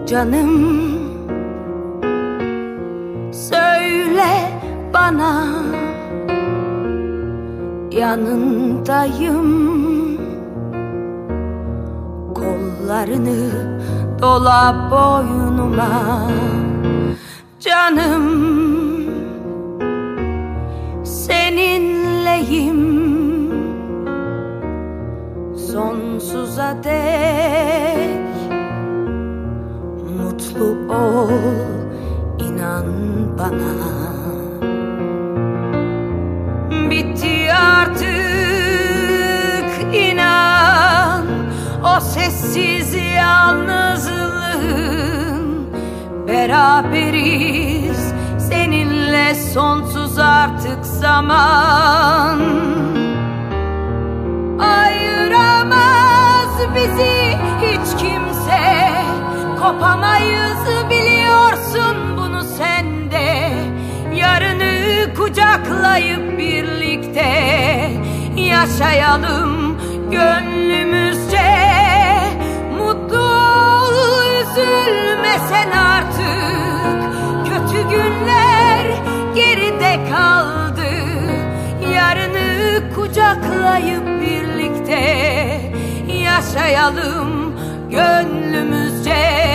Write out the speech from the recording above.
Canım, söyle bana, yanındayım. Kollarını dola boynuma. Canım, seninleyim sonsuza dek. Mutlu ol, inan bana. Bitti artık, inan, o sessiz yalnızlığın. Beraberiz seninle sonsuz artık zaman. Ayıramaz bizi hiç kimse, kopamayız biliyorsun bunu sen de. Yarını kucaklayıp birlikte yaşayalım gönlümüzce. Mutlu ol, üzülme sen artık, kötü günler geride kaldı. Yarını kucaklayıp birlikte yaşayalım gönlümüzce.